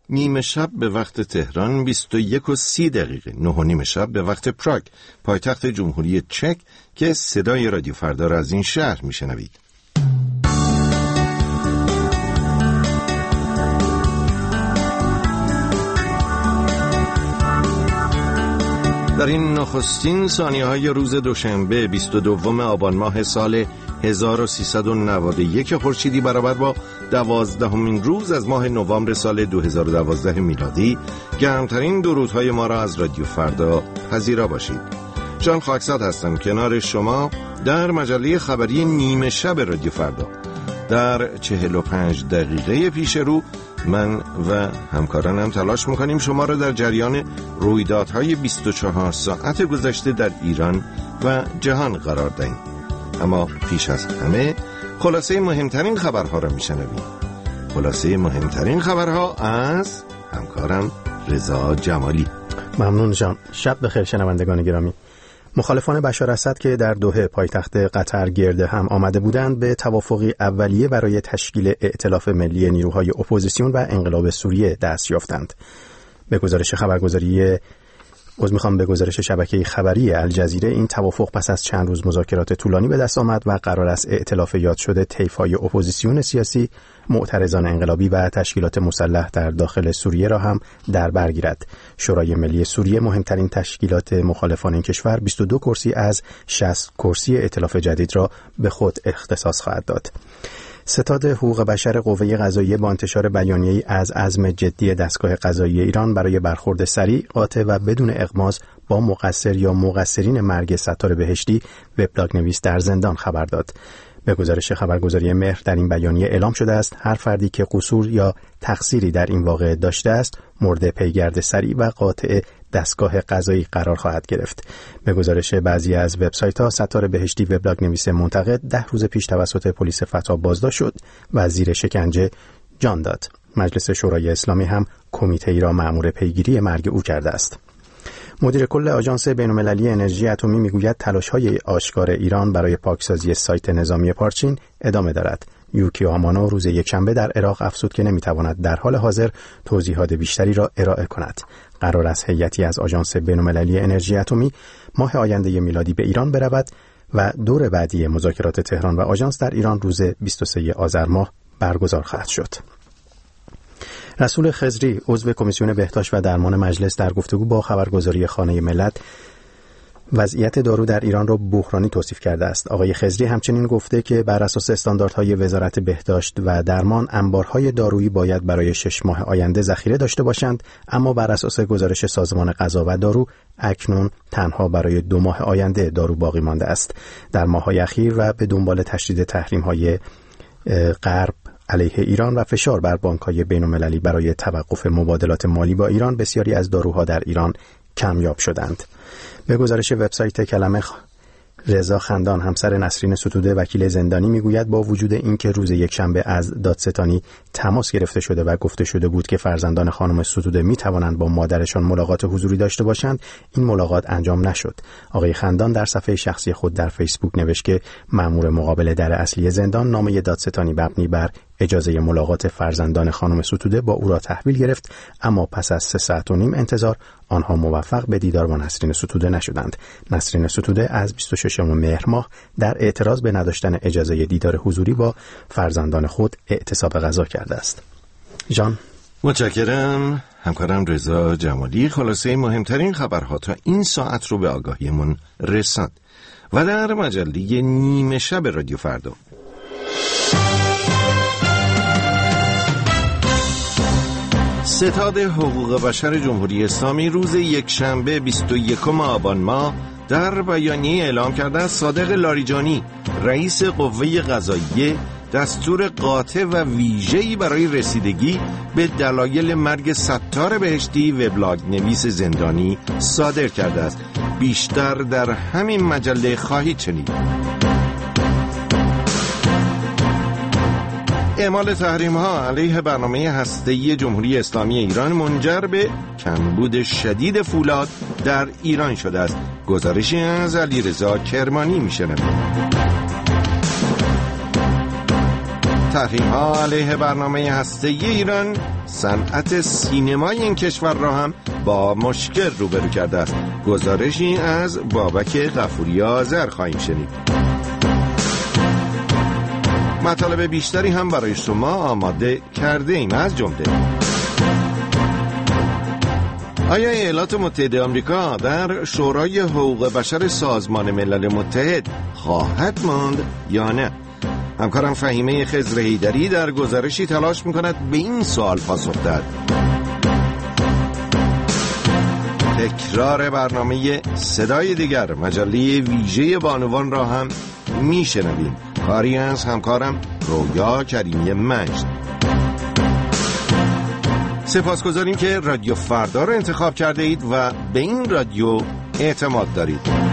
نیمه شب به وقت تهران، 21:30 9:30 شب به وقت پراگ، پایتخت جمهوری چک، که صدای رادیو فردا را از این شهر میشنوید. در این نخستین ثانیه‌های روز دوشنبه 22 آبان ماه سال 1391 خورشیدی برابر با 12مین روز از ماه نوامبر سال 2012 میلادی، گرمترین درودهای ما را از رادیو فردا پذیرا باشید. جان خاکزاد هستم کنار شما در مجله خبری نیمه شب رادیو فردا. در 45 دقیقه پیش رو من و همکارانم تلاش میکنیم شما را در جریان رویدادهای 24 ساعت گذشته در ایران و جهان قرار دهیم. اما پیش از همه خلاصه مهمترین خبرها را میشنویم. خلاصه مهمترین خبرها از همکارم رضا جمالی. ممنون جان. شب بخیر شنوندگان گرامی. مخالفان بشار اسد که در دوحه پایتخت قطر گرد هم آمده بودند به توافقی اولیه برای تشکیل ائتلاف ملی نیروهای اپوزیسیون و انقلاب سوریه دست یافتند. به گزارش شبکه خبری الجزیره این توافق پس از چند روز مذاکرات طولانی به دست آمد و قرار است ائتلاف یاد شده طیف‌های اپوزیسیون سیاسی، معترضان انقلابی و تشکیلات مسلح در داخل سوریه را هم در بر گیرد. شورای ملی سوریه، مهمترین تشکیلات مخالفان این کشور، 22 کرسی از 60 کرسی ائتلاف جدید را به خود اختصاص خواهد داد. ستاد حقوق بشر قوه قضاییه با انتشار بیانیه‌ای از عزم جدی دستگاه قضایی ایران برای برخورد سریع، قاطع و بدون اغماض با مقصر یا مقصرین مرگ ستار بهشتی، وبلاگ نویس در زندان خبر داد. به گزارش خبرگزاری مهر در این بیانیه اعلام شده است هر فردی که قصور یا تقصیری در این واقعه داشته است مورد پیگرد سریع و قاطع دستگاه قضایی قرار خواهد گرفت. به گزارش بعضی از وبسایت‌ها، ستار بهشتی، وبلاگ نویس منتقد، 10 روز پیش توسط پلیس فتا بازداشت شد و زیر شکنجه جان داد. مجلس شورای اسلامی هم کمیته‌ای را مأمور پیگیری مرگ او کرده است. مدیر کل آژانس بین‌المللی انرژی اتمی میگوید تلاش‌های آشکار ایران برای پاکسازی سایت نظامی پارچین ادامه دارد. یوکی آمانو روز یکشنبه در عراق افزود که نمیتواند در حال حاضر توضیحات بیشتری را ارائه کند. قرار است هیئتی از آژانس بین‌المللی انرژی اتمی ماه آینده میلادی به ایران برود و دور بعدی مذاکرات تهران و آژانس در ایران روز 23 آذر ماه برگزار خواهد شد. رسول خضری، عضو کمیسیون بهداشت و درمان مجلس، در گفتگو با خبرگزاری خانه ملت وضعیت دارو در ایران را بحرانی توصیف کرده است. آقای خضری همچنین گفته که بر اساس استانداردهای وزارت بهداشت و درمان انبارهای دارویی باید برای 6 ماه آینده ذخیره داشته باشند، اما بر اساس گزارش سازمان غذا و دارو اکنون تنها برای 2 ماه آینده دارو باقی مانده است. در ماه‌های اخیر و به دنبال تشدید تحریم‌های غرب علیه ایران و فشار بر بانک‌های بین‌المللی برای توقف مبادلات مالی با ایران، بسیاری از داروها در ایران کمیاب شدند. به گزارش وبسایت کلمه، رضا خندان، همسر نسرین ستوده، وکیل زندانی، میگوید با وجود اینکه روز یکشنبه از دادستانی تماس گرفته شده و گفته شده بود که فرزندان خانم ستوده می توانند با مادرشان ملاقات حضوری داشته باشند، این ملاقات انجام نشد. آقای خندان در صفحه شخصی خود در فیسبوک نوشت که مأمور مقابل در اصلی زندان نامه دادستانی مبنی بر اجازه ملاقات فرزندان خانم ستوده با او را تحویل گرفت، اما پس از 3 ساعت و نیم انتظار آنها موفق به دیدار با نسرین ستوده نشدند. نسرین ستوده از 26 مهر ماه در اعتراض به نداشتن اجازه دیدار حضوری با فرزندان خود اعتصاب غذا کرده است. جان، متشکرم. همکارم رضا جمالی خلاصه مهمترین خبرها تا این ساعت رو به آگاهیمون رساند. و در مجله نیمه شب رادیو فردا، ستاد حقوق بشر جمهوری اسلامی روز یکشنبه 21 آبان ماه در بیانیه اعلام کرده است صادق لاریجانی، رئیس قوه قضاییه، دستور قاطع و ویژه‌ای برای رسیدگی به دلایل مرگ ستار بهشتی، وبلاگ نویس زندانی، صادر کرده است. بیشتر در همین مجله خواهید شنید. اعمال تحریم‌ها علیه برنامه هسته‌ای جمهوری اسلامی ایران منجر به کمبود شدید فولاد در ایران شده است. گزارشی از علیرضا کرمانی می‌شنوید. تحریم‌ها علیه برنامه هسته‌ای ایران صنعت سینمای این کشور را هم با مشکل روبرو کرده است. گزارشی از بابک غفوری آذر خواهیم شنید. مطالب بیشتری هم برای شما آماده کرده ایم، از جمله آیا ایالات متحده آمریکا در شورای حقوق بشر سازمان ملل متحد خواهد ماند یا نه؟ همکارم فهیمه خضر حیدری در گزارشی تلاش می‌کند به این سوال پاسخ دهد. تکرار برنامه صدای دیگر، مجله ویژه بانوان را هم میشنویم. کاری از همکارم رویا کریمی مجد. سپاسگزاریم که رادیو فردا را انتخاب کرده اید و به این رادیو اعتماد دارید.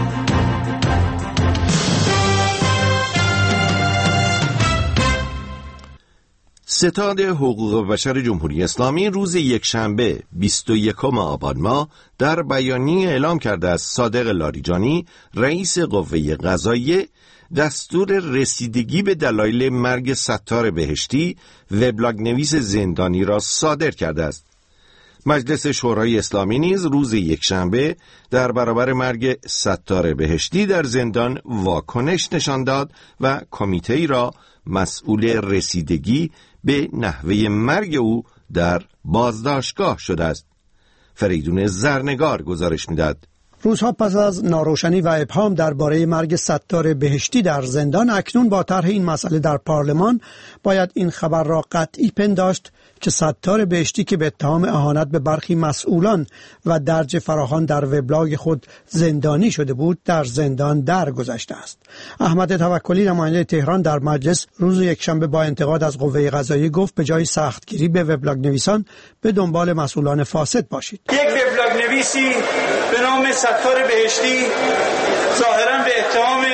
ستاد حقوق بشر جمهوری اسلامی روز یکشنبه 21 آبان ماه در بیانیه اعلام کرده است صادق لاریجانی رئیس قوه قضاییه دستور رسیدگی به دلایل مرگ ستار بهشتی وبلاگ نویس زندانی را صادر کرده است. مجلس شورای اسلامی نیز روز یکشنبه در برابر مرگ ستار بهشتی در زندان واکنش نشان داد و کمیته‌ای را مسئول رسیدگی به نحوه مرگ او در بازداشتگاه شده است. فریدون زرنگار گزارش می‌دهد. روزها پس از ناروشنی و ابهام درباره مرگ ستار بهشتی در زندان، اکنون با طرح این مسئله در پارلمان باید این خبر را قطعی پنداشت که ستار بهشتی که به اتهام اهانت به برخی مسئولان و درج فراخوان در وبلاگ خود زندانی شده بود، در زندان درگذشته است. احمد توکلی نماینده تهران در مجلس روز یکشنبه با انتقاد از قوه قضاییه گفت به جای سختگیری به وبلاگ نویسان به دنبال مسئولان فاسد باشید. یک وبلاگ نویسی به نام ستار بهشتی ظاهراً به اتهام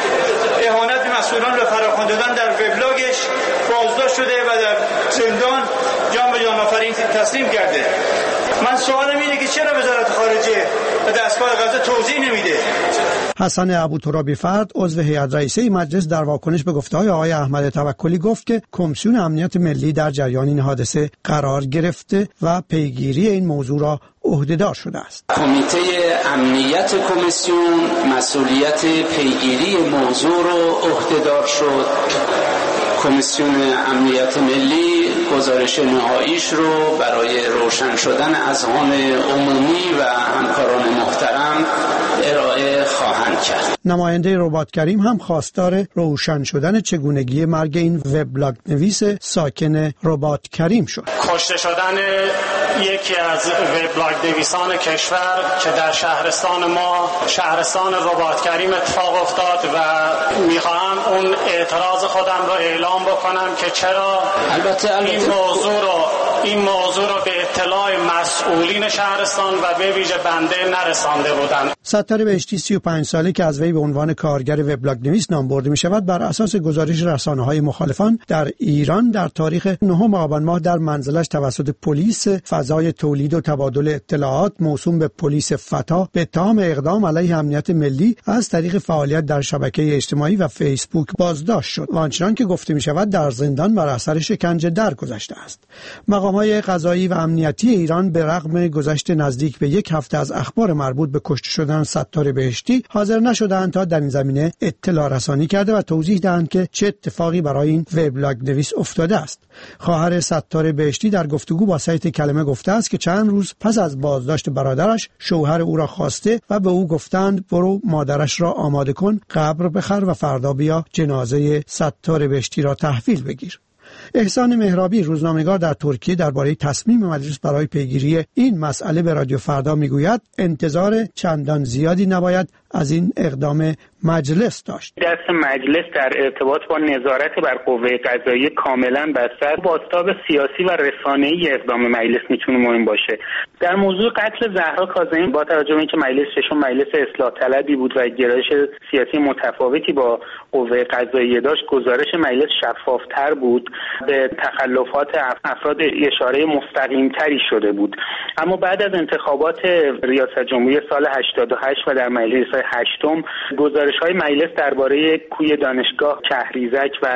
اهانت به مسئولان و فراخوان دادن در وبلاگش بازداشت شده و در زندان جان به جان آفرین تسلیم کرده. من سوالم اینه که چرا وزارت خارجه و دستگاه قضا توضیح نمیده؟ حسن ابوترابی فرد عضو هیئت رئیسه مجلس در واکنش به گفته‌های آقای احمد توکلی گفت که کمیسیون امنیت ملی در جریان این حادثه قرار گرفته و پیگیری این موضوع را عهده‌دار شده است. کمیته امنیت کمیسیون مسئولیت پیگیری موضوع را عهده‌دار شد. کمیسیون امنیت ملی گزارش نهاییش رو برای روشن شدن اذهان عمومی و همکاران محترم ارائه خواهند کرد. نماینده رباط کریم هم خواستار روشن شدن چگونگی مرگ این وبلاگ نویس ساکن رباط کریم شد. کشته شدن یکی از وبلاگ نویسان کشور که در شهرستان ما، شهرستان رباط کریم اتفاق افتاد و میخواهم اون اعتراض خودم رو اعلام بکنم که چرا این موضوع رو به اطلاع مسئولین شهرستان و به ویژه بنده نرسانده بودند. ستار بهشتی 35 ساله که از وی به عنوان کارگر وبلاگ نویس نام برده می شود، بر اساس گزارش رسانه‌های مخالفان در ایران در تاریخ 9 آبان ماه در منزلش توسط پلیس فضای تولید و تبادل اطلاعات موسوم به پلیس فتا به اتهام اقدام علیه امنیت ملی از طریق فعالیت در شبکه اجتماعی و فیسبوک بازداشت شد و آنچنان که گفته می شود در زندان بر اثر شکنجه درگذشته است. مقام‌های قضایی و امنیتی ایران به رغم گذشت نزدیک به یک هفته از اخبار مربوط به کشته شدن ستار بهشتی حاضر نشدند تا در این زمینه اطلاع رسانی کرده و توضیح دهند که چه اتفاقی برای این وبلاگ نویس افتاده است. خواهر ستار بهشتی در گفتگو با سایت کلمه گفته است که چند روز پس از بازداشت برادرش شوهر او را خواسته و به او گفتند برو مادرش را آماده کن، قبر بخر و فردا بیا جنازه ستار بهشتی را تحویل بگیر. احسان مهرابی روزنامه‌نگار در ترکیه درباره تصمیم مجلس برای پیگیری این مسئله به رادیو فردا میگوید انتظار چندان زیادی نباید از این اقدام مجلس داشت. دست مجلس در ارتباط با نظارت بر قوه قضاییه کاملا بسته است. بازتاب سیاسی و رسانه‌ای اقدام مجلس میتونه مهم باشه. در موضوع قتل زهرا کاظمی با توجه به اینکه مجلس ششم مجلس اصلاح طلبی بود و گرایش سیاسی متفاوتی با قوه قضاییه داشت، گزارش مجلس شفافتر بود، به تخلفات افراد اشاره مستقیمتری شده بود. اما بعد از انتخابات ریاست جمهوری سال 88 و در مجلس هشتم گزارش‌های مجلس درباره کوی دانشگاه کهریزک و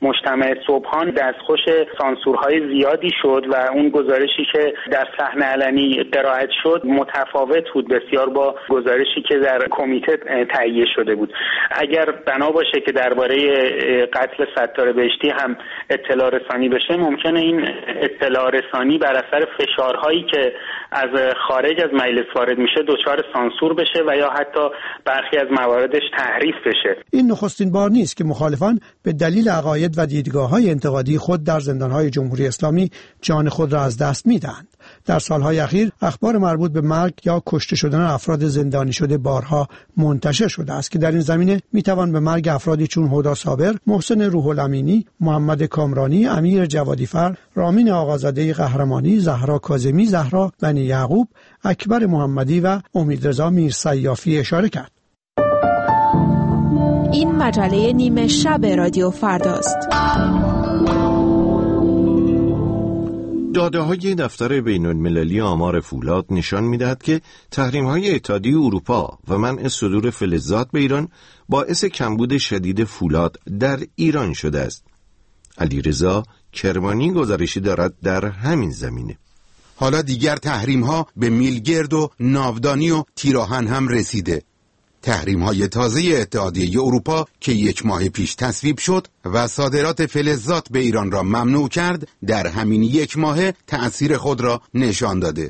مجتمع صبحان دستخوش سانسورهای زیادی شد و اون گزارشی که در صحن علنی قرائت شد متفاوت بود بسیار با گزارشی که در کمیته تهیه شده بود. اگر بنا باشه که درباره قتل ستار بهشتی هم اطلاع رسانی بشه، ممکنه این اطلاع رسانی بر اثر فشارهایی که از خارج از مجلس وارد میشه دچار سانسور بشه و یا حتی برخی از مواردش تحریف بشه. این نخستین بار نیست که مخالفان به دلیل عقاید و دیدگاه‌های انتقادی خود در زندان‌های جمهوری اسلامی جان خود را از دست می‌دهند. در سالهای اخیر اخبار مربوط به مرگ یا کشته شدن افراد زندانی شده بارها منتشر شده است که در این زمینه میتوان به مرگ افرادی چون هدی صابر، محسن روح الامینی، محمد کامرانی، امیر جوادیفر، رامین آقازاده قهرمانی، زهرا کاظمی، زهرا بنی یعقوب، اکبر محمدی و امیدرضا میرسیافی اشاره کرد. این مجله نیمه شب رادیو فرداست. داده‌های دفتر بین‌المللی آمار فولاد نشان می‌دهد که تحریم‌های اتحادیه اروپا و منع صدور فلزات به ایران باعث کمبود شدید فولاد در ایران شده است. علیرضا کرمانی گزارشی دارد در همین زمینه. حالا دیگر تحریم‌ها به میلگرد و ناودانی و تیراهن هم رسیده. تحریم‌های تازه اتحادیه اروپا که 1 ماه پیش تصویب شد و صادرات فلزات به ایران را ممنوع کرد، در همین 1 ماه تأثیر خود را نشان داده.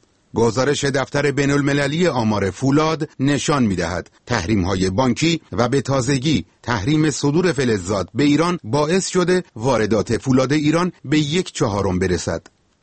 گزارش دفتر بین‌المللی آمار فولاد نشان می‌دهد تحریم‌های بانکی و به تازگی تحریم صدور فلزات به ایران باعث شده واردات فولاد ایران به 1/4 برسد.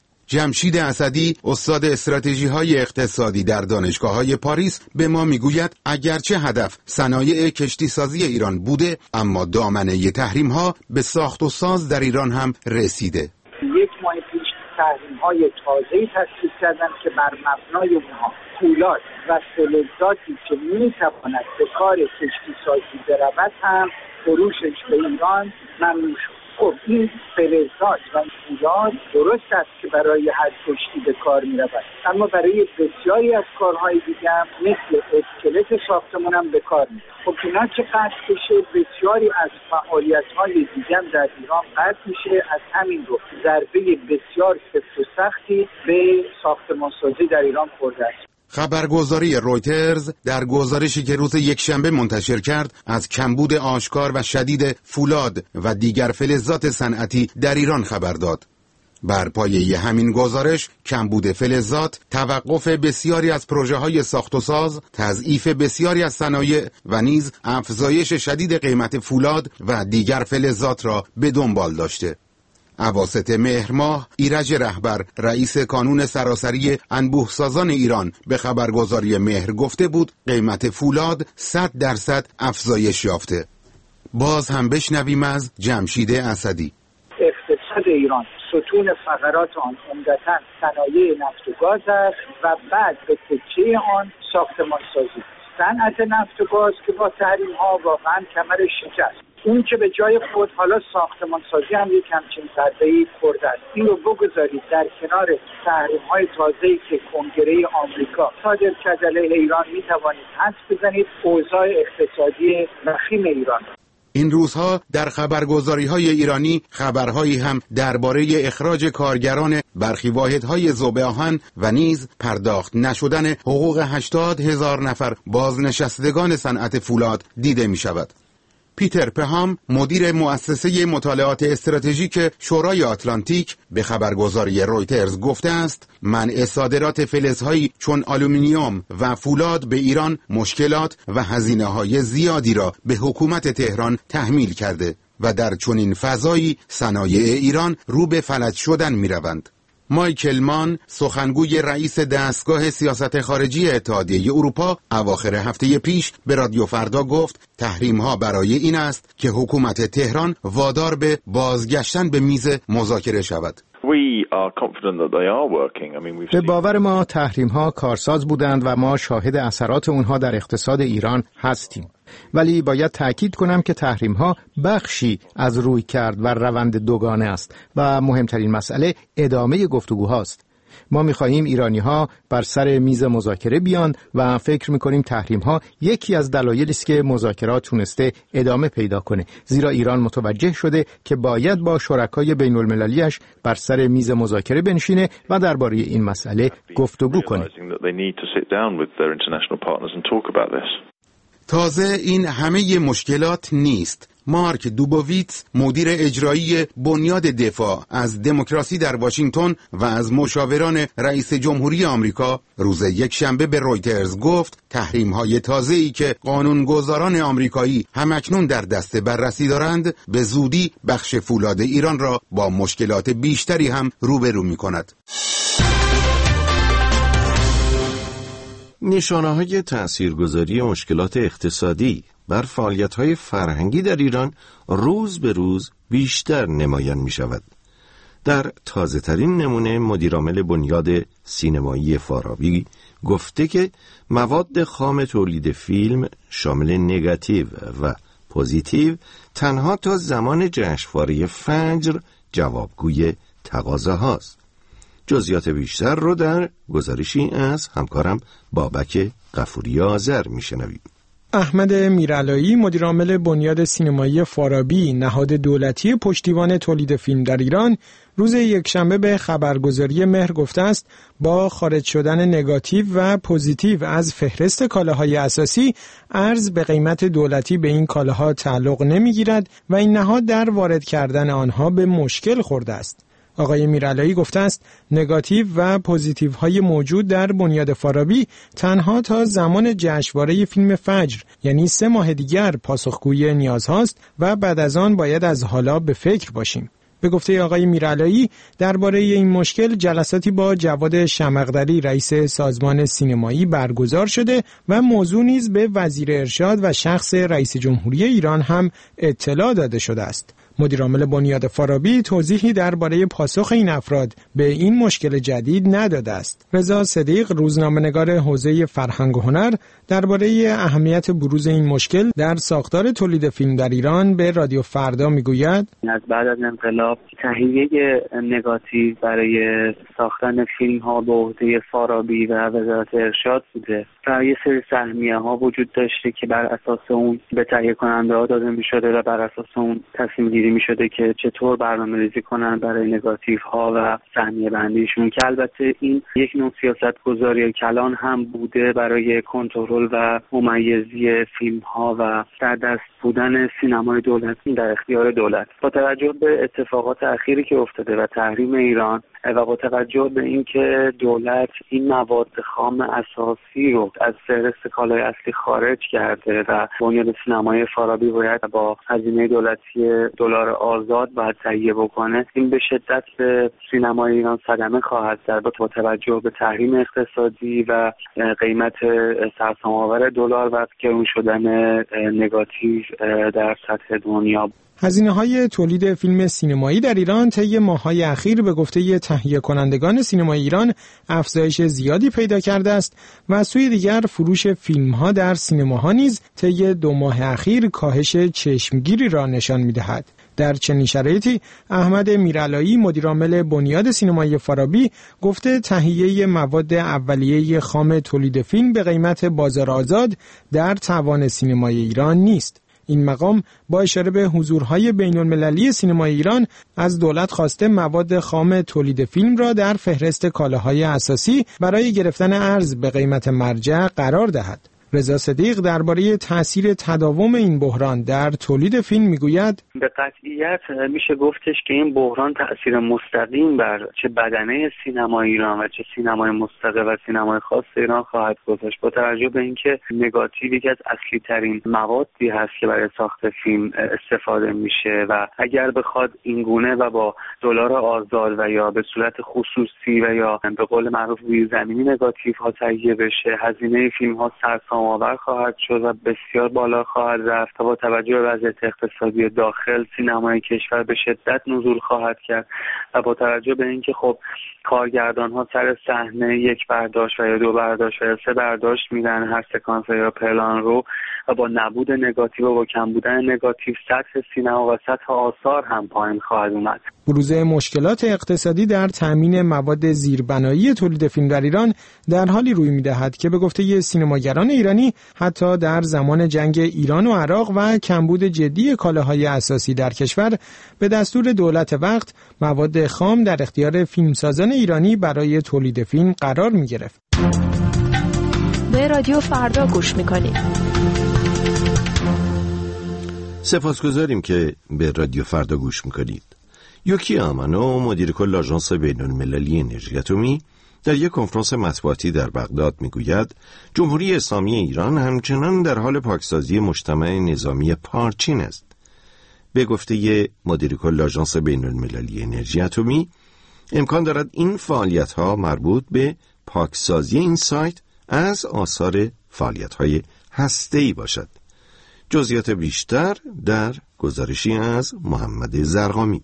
جمشید اسدی، استاد استراتژی‌های اقتصادی در دانشگاه‌های پاریس، به ما میگوید اگرچه هدف صنایع کشتیسازی ایران بوده، اما دامنه تحریم‌ها به ساخت و ساز در ایران هم رسیده. 1 ماه پیش تحریم‌های تازه‌ای تصویب کردند که بر مبنای اونها فولاد و فلزاتی که می‌تواند به کار کشتیسازی برود هم فروشش به ایران ممنوع شد. خب این فلزات و فولاد درست است که برای هر کشتی به کار می رود، اما برای بسیاری از کارهای دیگه هم مثل اسکلت ساختمان هم به کار می رود. خب اینا که قطع بشه بسیاری از فعالیت‌های دیگه هم در ایران قطع میشه. از همین رو ضربه بسیار سفت و سختی به ساختمانسازی در ایران خورده است. خبرگزاری رویترز در گزارشی که روز یکشنبه منتشر کرد از کمبود آشکار و شدید فولاد و دیگر فلزات صنعتی در ایران خبر داد. بر پایه همین گزارش کمبود فلزات، توقف بسیاری از پروژه‌های ساخت و ساز، تضعیف بسیاری از صنایع و نیز افزایش شدید قیمت فولاد و دیگر فلزات را به دنبال داشته. اواسط مهر ماه ایرج رهبر رئیس کانون سراسری انبوهسازان ایران به خبرگزاری مهر گفته بود قیمت فولاد 100% افزایش یافته. باز هم بشنویم از جمشید اسدی. اقتصاد ایران ستون فقرات آن عمدتاً صنایع نفت و گاز است و بعد به تکیه آن ساختمانسازی. صنعت نفت و گاز که با تحریم‌ها واقعاً کمرش شکست. اون که به جای خود حالا ساختمان سازی هم یک همچین ضربه‌ای خورده است. این رو بگذارید در کنار تحریم‌های تازه‌ای که کنگره آمریکا صادر کرده علیه ایران می‌توانید حدس بزنید اوضاع اقتصادی وخیم ایران. این روزها در خبرگزاری‌های ایرانی خبرهایی هم درباره اخراج کارگران برخی واحدهای ذوب آهن و نیز پرداخت نشدن حقوق 80,000 نفر بازنشستگان صنعت فولاد دیده می‌شود. پیتر پهام مدیر مؤسسه مطالعات استراتژیک شورای آتلانتیک به خبرگزاری رویترز گفته است منع صادرات فلزهایی چون آلومینیوم و فولاد به ایران مشکلات و هزینه‌های زیادی را به حکومت تهران تحمیل کرده و در چنین فضایی صنایع ایران رو به فلج شدن می‌روند. مایکل مان سخنگوی رئیس دستگاه سیاست خارجی اتحادیه اروپا اواخر هفته پیش به رادیو فردا گفت تحریم‌ها برای این است که حکومت تهران وادار به بازگشتن به میز مذاکره شود. به باور ما تحریم‌ها کارساز بودند و ما شاهد اثرات اونها در اقتصاد ایران هستیم. ولی باید تأکید کنم که تحریم‌ها بخشی از رویکرد و روند دوگانه است و مهمترین مسئله ادامه گفتگوهاست. ما می‌خواهیم ایرانی‌ها بر سر میز مذاکره بیان و فکر می‌کنیم تحریم‌ها یکی از دلایلی است که مذاکرات تونسته ادامه پیدا کنه، زیرا ایران متوجه شده که باید با شرکای بین‌المللی‌اش بر سر میز مذاکره بنشینه و درباره این مسئله گفتگو کنه. تازه این همه مشکلات نیست. مارک دوبوویتس، مدیر اجرایی بنیاد دفاع از دموکراسی در واشنگتن و از مشاوران رئیس جمهوری آمریکا، روز یکشنبه به رویترز گفت تحریم‌های تازه‌ای که قانونگذاران آمریکایی همکنون در دست بررسی دارند به زودی بخش فولاد ایران را با مشکلات بیشتری هم روبرو می‌کند. نشانه‌های تأثیرگذاری مشکلات اقتصادی بر فعالیت‌های فرهنگی در ایران روز به روز بیشتر نمایان می‌شود. در تازه‌ترین نمونه مدیرعامل بنیاد سینمایی فارابی گفته که مواد خام تولید فیلم شامل نگاتیو و پوزیتیو تنها تا زمان جشنواره فجر جوابگوی تقاضاهاست. جزئیات بیشتر رو در گزارشی از همکارم بابک غفوری آذر میشنویم. احمد میرعلایی، مدیرعامل بنیاد سینمایی فارابی، نهاد دولتی پشتیبان تولید فیلم در ایران، روز یکشنبه به خبرگزاری مهر گفته است با خارج شدن نگاتیو و پوزیتیو از فهرست کالاهای اساسی، ارز به قیمت دولتی به این کالاها تعلق نمیگیرد و این نهاد در وارد کردن آنها به مشکل خورده است. آقای میرعلایی گفته است نگاتیو و پوزیتیو های موجود در بنیاد فارابی تنها تا زمان جشنواره فیلم فجر، یعنی 3 ماه دیگر، پاسخگوی نیازهاست و بعد از آن باید از حالا به فکر باشیم. به گفته آقای میرعلایی درباره این مشکل جلساتی با جواد شمقدری، رئیس سازمان سینمایی، برگزار شده و موضوع نیز به وزیر ارشاد و شخص رئیس جمهوری ایران هم اطلاع داده شده است. مدیرعامل بنیاد فارابی توضیحی درباره پاسخ این افراد به این مشکل جدید نداده است. رضا صدیق، روزنامه‌نگار حوزه فرهنگ و هنر، درباره اهمیت بروز این مشکل در ساختار تولید فیلم در ایران به رادیو فردا میگوید: از بعد از انقلاب تهیه نگاتیو برای ساختن فیلم ها به عهده فارابی و وزارت ارشاد بوده و یه سری سهمیه ها وجود داشته که بر اساس اون به تهیه کننده ها داده می شده و بر اساس اون تصمیم گیری می شده که چطور برنامه ریزی کنن برای نگاتیو ها و سهمیه بندیشون، که البته این یک نوع سیاست گذاری کلان هم بوده برای کنترل و ممیزی فیلم ها و در دست بودن سینمای دولتی در اختیار دولت. با توجه به اتفاقات اخیری که افتاده و تحریم ایران و با توجه به اینکه دولت این مواد خام اساسی رو از فهرست کالای اصلی خارج کرده و بنیاد سینمای فارابی باید با هزینه دولتی دلار آزاد باید تهیه بکنه، این به شدت به سینمای ایران صدمه خواهد زد با توجه به تحریم اقتصادی و قیمت سرسام‌آور دلار و گرون شدن نگاتیو در سطح دنیا. هزینه‌های تولید فیلم سینمایی در ایران طی ماه‌های اخیر به گفته تهیه کنندگان سینمای ایران افزایش زیادی پیدا کرده است و از سوی دیگر فروش فیلم‌ها در سینماها نیز طی 2 ماه اخیر کاهش چشمگیری را نشان می‌دهد. در چنین شرایطی احمد میرعلایی، مدیرعامل بنیاد سینمایی فارابی، گفته تهیه مواد اولیه خام تولید فیلم به قیمت بازار آزاد در توان سینمای ایران نیست. این مقام با اشاره به حضورهای بین‌المللی سینمای ایران از دولت خواسته مواد خام تولید فیلم را در فهرست کالاهای اساسی برای گرفتن ارز به قیمت مرجع قرار دهد. رضا صدیق درباره تأثیر تداوم این بحران در تولید فیلم میگوید: به قطعیت میشه گفتش که این بحران تأثیر مستقیم بر چه بدنه سینمای ایران و چه سینمای مستقل و سینمای خاص ایران خواهد گذاشت، با توجه به اینکه نگاتیو یکی از اصلی ترین موادی هست که برای ساخت فیلم استفاده میشه و اگر بخواد این گونه و با دلار آزاد و یا به صورت خصوصی و یا به قول معروف زیرزمینی نگاتیو ها تهیه بشه، هزینه فیلم ها آور خواهد شد و بسیار بالا خواهد رفت. با توجه به وضعیت اقتصادی داخل سینمای کشور به شدت نزول خواهد کرد و با توجه به اینکه خب کارگردان ها سر صحنه 1 برداشت و یا 2 برداشت و یا 3 برداشت میدن هر سکانس یا پلان رو و با نبود نگاتیو و با کم بودن نگاتیو سطح سینما و سطح آثار هم پایین خواهد اومد. بروز مشکلات اقتصادی در تامین مواد زیربنایی تولید فیلم در ایران در حالی روی می‌دهد که به گفته سینماگران ایرانی حتی در زمان جنگ ایران و عراق و کمبود جدی کالاهای اساسی در کشور به دستور دولت وقت مواد خام در اختیار فیلمسازان ایرانی برای تولید فیلم قرار می‌گرفت. به رادیو فردا گوش می‌کنید. سپاسگزاریم که به رادیو فردا گوش می‌کنید. یوکی آمانو، مدیر کل آژانس بین‌المللی انرژی اتمی، در یک کنفرانس مطبوعاتی در بغداد میگوید جمهوری اسلامی ایران همچنان در حال پاکسازی مجتمع نظامی پارچین است. به گفته مدیر کل آژانس بین‌المللی انرژی اتمی، امکان دارد این فعالیت‌ها مربوط به پاکسازی این سایت از آثار فعالیت‌های هسته‌ای باشد. جزئیات بیشتر در گزارشی از محمد زرقامی.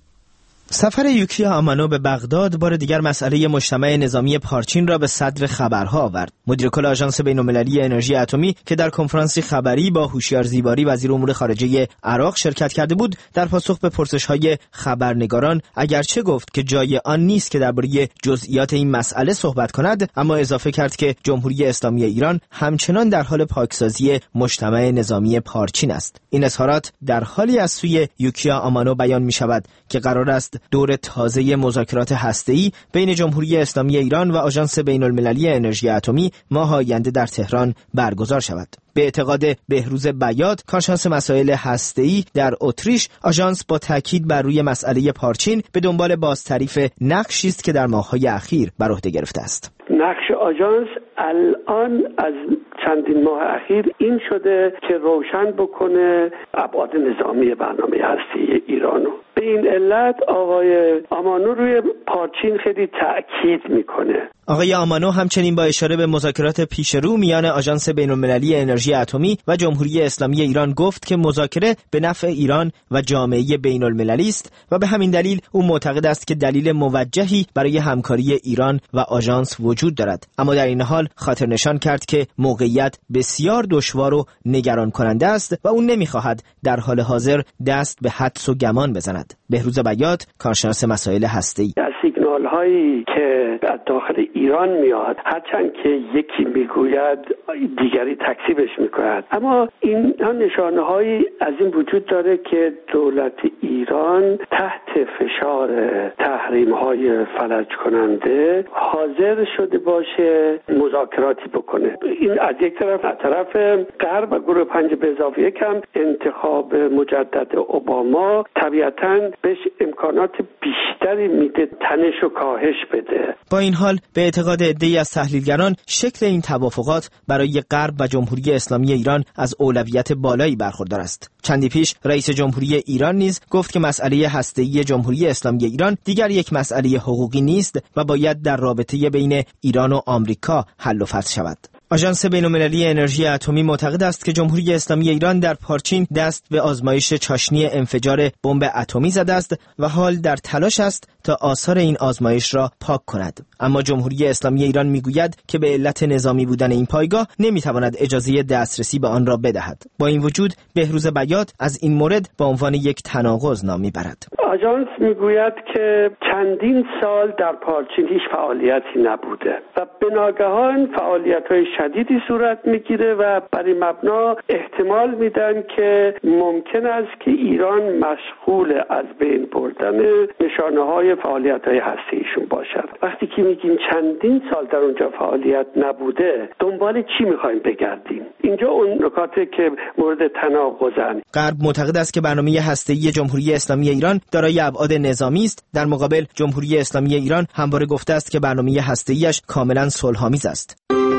سفر یوکیا آمانو به بغداد بار دیگر مسئله مجتمع نظامی پارچین را به صدر خبرها آورد. مدیر کل آژانس بین‌المللی انرژی اتمی که در کنفرانسی خبری با هوشیار زیباری وزیر امور خارجه عراق شرکت کرده بود، در پاسخ به پرسش‌های خبرنگاران اگرچه گفت که جای آن نیست که درباره جزئیات این مسئله صحبت کند، اما اضافه کرد که جمهوری اسلامی ایران همچنان در حال پاکسازی مجتمع نظامی پارچین است. این اظهارات در حالی از سوی یوکیا آمانو بیان می‌شود که قرار است دور تازه مذاکرات هسته‌ای بین جمهوری اسلامی ایران و آژانس بین‌المللی انرژی اتمی ماه آینده در تهران برگزار شود. به اعتقاد بهروز بیات، کارشناس مسائل هسته‌ای در اتریش، آژانس با تاکید بر روی مسئله پارچین به دنبال بازتعریف نقشی است که در ماه‌های اخیر بر عهده گرفته است. نقش آژانس الان از چندین ماه اخیر این شده که روشن بکنه ابعاد نظامی برنامه هسته‌ای ایرانو. به این علت آقای آمانو روی پارچین خیلی تأکید میکنه. آقای آمانو همچنین با اشاره به مذاکرات پیش رو میان آژانس بین‌المللی انرژی اتمی و جمهوری اسلامی ایران گفت که مذاکره به نفع ایران و جامعه بین‌المللی است و به همین دلیل او معتقد است که دلیل موجهی برای همکاری ایران و آژانس وجود دارد. اما در این حال خاطر نشان کرد که موقعیت بسیار دشوار و نگران کننده است و او نمیخواهد در حال حاضر دست به حدس و گمان بزند. بهروز بیات، کارشناس مسائل هسته‌ای: سیگنال هایی که از داخل ایران میاد، هرچند که یکی میگوید دیگری تکذیبش میکند، اما این نشانه هایی از این وجود داره که دولت ایران تحت فشار تحریم های فلج کننده حاضر شده باشه مذاکراتی بکنه. این از یک طرف، از طرف غرب و گروه 5 به اضافه یکم انتخاب مجدد اوباما طبیعتاً بهش امکانات بیشتری میده تنش و کاهش بده. با این حال به اعتقاد عده‌ای از تحلیلگران شکل این توافقات برای غرب و جمهوری اسلامی ایران از اولویت بالایی برخوردار است. چندی پیش رئیس جمهوری ایران نیز گفت که مسئله هسته‌ای جمهوری اسلامی ایران دیگر یک مسئله حقوقی نیست و باید در رابطه بین ایران و آمریکا حل و فصل شود. آژانس بین‌المللی انرژی اتمی معتقد است که جمهوری اسلامی ایران در پارچین دست به آزمایش چاشنی انفجار بمب اتمی زده است و حال در تلاش است تا آثار این آزمایش را پاک کند. اما جمهوری اسلامی ایران میگوید که به علت نظامی بودن این پایگاه نمیتواند اجازه دسترسی به آن را بدهد. با این وجود بهروز بیات از این مورد به عنوان یک تناقض نام میبرد. آژانس میگوید که چندین سال در پارچین هیچ فعالیتی نبوده و به ناگهان فعالیت‌های شدیدی صورت میگیره و برای مبنا احتمال میدن که ممکن است که ایران مشغول از بین بردن نشانه‌های فعالیت‌های هسته‌ایشون باشد. وقتی که میگیم چندین سال در اونجا فعالیت نبوده، دنبال چی میخوایم بگردیم؟ اینجا اون نکاتی که مورد تناقضن. غرب معتقد است که برنامه هسته‌ای جمهوری اسلامی ایران دارای ابعاد نظامی است. در مقابل جمهوری اسلامی ایران همواره گفته است که برنامه هسته‌ایش کاملا صلح‌آمیز است.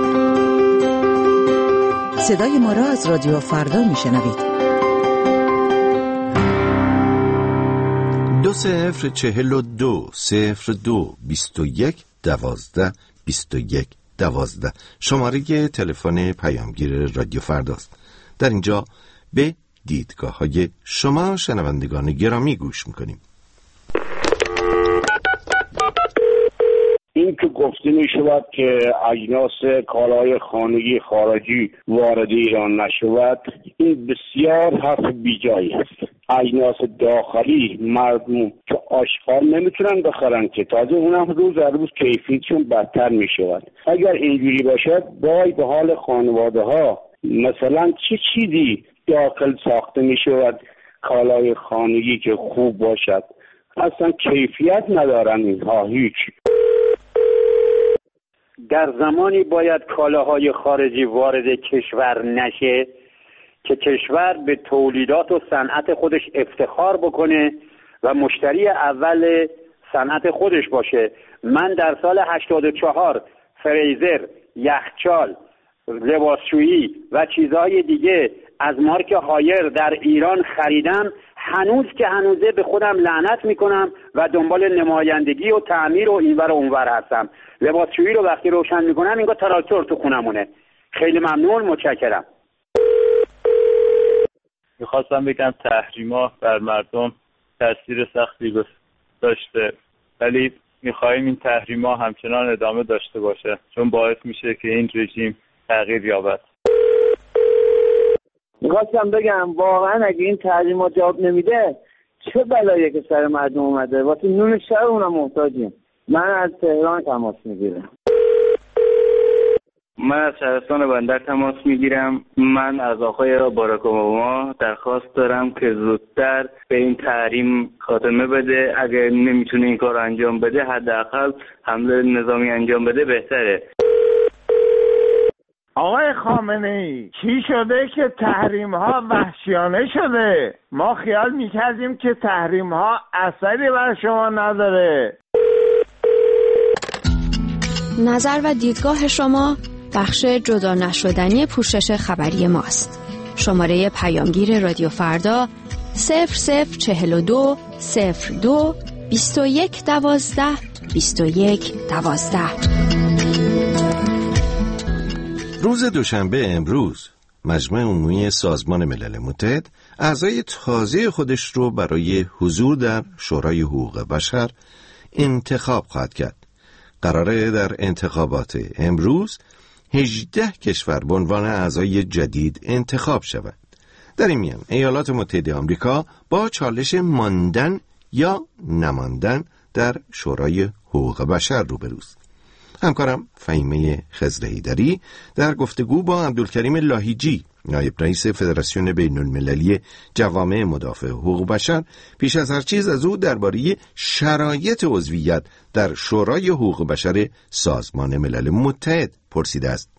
صدای ما را از رادیو فردا میشنوید. 2042-02-21-12 شماره تلفن پیامگیر رادیو فرداست. در اینجا به دیدگاه های شما شنوندگان گرامی گوش میکنیم. این که گفته می شود که اجناس کالای خانگی خارجی وارد ایران نشود، این بسیار حرف بیجایی است. اجناس داخلی مردم که آشغال نمیتونن بخرن که تازه اونم روز از روز کیفیتشون بدتر می شود. اگر اینجوری باشد وای به حال خانواده ها. مثلا چه چیزی داخل ساخته می شود کالای خانگی که خوب باشد؟ اصلا کیفیت ندارن اینها هیچ. در زمانی باید کالاهای خارجی وارد کشور نشه که کشور به تولیدات و صنعت خودش افتخار بکنه و مشتری اول صنعت خودش باشه. من در سال 84 فریزر، یخچال، لباسشویی و چیزهای دیگه از مارک هایر در ایران خریدم. هنوز که هنوزه به خودم لعنت میکنم و دنبال نمایندگی و تعمیر و اینور و اونور هستم. لباسشویی رو وقتی روشن میکنم انگار تراکتور تو خونمونه. خیلی ممنون، متشکرم. میخواستم بگم تحریما بر مردم تاثیر سختی داشته، ولی میخوایم این تحریما همچنان ادامه داشته باشه، چون باعث میشه که این رژیم تغییر یابد. میخواستم بگم واقعا اگه این تحریما جواب نمیده چه بلایی که سر مردم اومده، واسه نون شب اونم محتاجیم. من از تهران تماس میگیرم. من از شهرستان بندر تماس میگیرم. من از آقای باراک اوباما درخواست دارم که زودتر به این تحریم خاتمه بده. اگر نمیتونه این کار انجام بده حداقل حمله نظامی انجام بده بهتره. آقای خامنه‌ای، چی شده که تحریم ها وحشیانه شده؟ ما خیال میکردیم که تحریم ها اثری بر شما نداره. نظر و دیدگاه شما بخش جدا نشدنی پوشش خبری ماست. شماره پیامگیر رادیو فردا 0042 02 21 12 21 12. روز دوشنبه امروز مجمع عمومی سازمان ملل متحد اعضای تازه خودش رو برای حضور در شورای حقوق بشر انتخاب خواهد کرد. قراره در انتخابات امروز 18 کشور به عنوان اعضای جدید انتخاب شود. در این میان ایالات متحده آمریکا با چالش ماندن یا نماندن در شورای حقوق بشر روبروست. همکارم فهیمه خضرهیدری در گفتگو با عبدالکریم لاهیجی، نایب رئیس فدراسیون بین المللی جوامع مدافع حقوق بشر، پیش از هر چیز از او درباره شرایط عضویت در شورای حقوق بشر سازمان ملل متحد پرسیده است.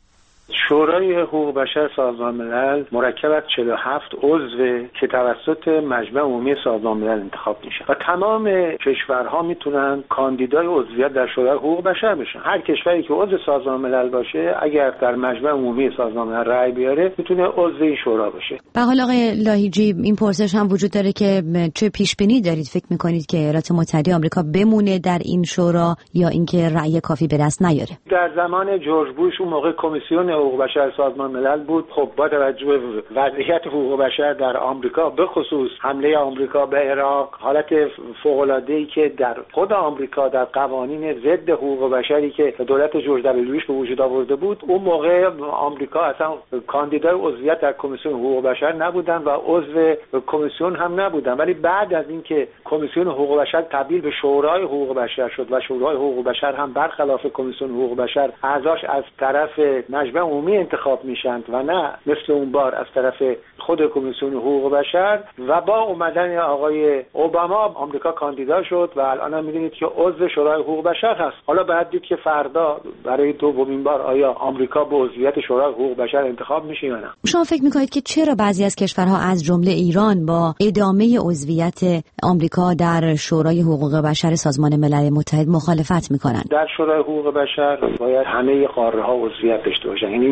شورای حقوق بشر سازمان ملل مرکب از 47 عضو که توسط مجمع عمومی سازمان ملل انتخاب میشه و تمام کشورها میتونن کاندیدای عضویت در شورای حقوق بشر بشن. هر کشوری که عضو سازمان ملل باشه اگر در مجمع عمومی سازمان ملل رأی بیاره میتونه عضو این شورا بشه. به حال آقای لاهیجی، این پرسش هم وجود داره که چه پیش بینی دارید؟ فکر میکنید که ایالات متحده آمریکا بمونه در این شورا یا اینکه رأی کافی به دست نیاره؟ در زمان جورج بوش اون موقع کمیسیون حقوق بشر سازمان ملل بود. خب با توجه به وضعیت حقوق بشر در آمریکا، به خصوص حمله آمریکا به عراق، حالت فوق‌العاده‌ای که در خود آمریکا در قوانین ضد حقوق بشری که دولت جورج دبلیو بوش به وجود آورده بود، اون موقع آمریکا اصلا کاندیدای عضویت در کمیسیون حقوق بشر نبودن و عضو کمیسیون هم نبودن. ولی بعد از اینکه کمیسیون حقوق بشر تبدیل به شورای حقوق بشر شد و شورای حقوق بشر هم برخلاف کمیسیون حقوق بشر اعضاش از طرف مجمع عمومی انتخاب میشند و نه مثل اون بار از طرف خود کمیسیون حقوق بشر، و با اومدن آقای اوباما آمریکا کاندیدا شد و الان هم میدونید که عضو شورای حقوق بشر هست. حالا باید دید که فردا برای دومین بار آیا آمریکا به عضویت شورای حقوق بشر انتخاب میشه یا نه. شما فکر میکنید که چرا بعضی از کشورها از جمله ایران با ادامه عضویت آمریکا در شورای حقوق بشر سازمان ملل متحد مخالفت میکنن؟ در شورای حقوق بشر باید همه قاره ها عضویت داشته باشن، یعنی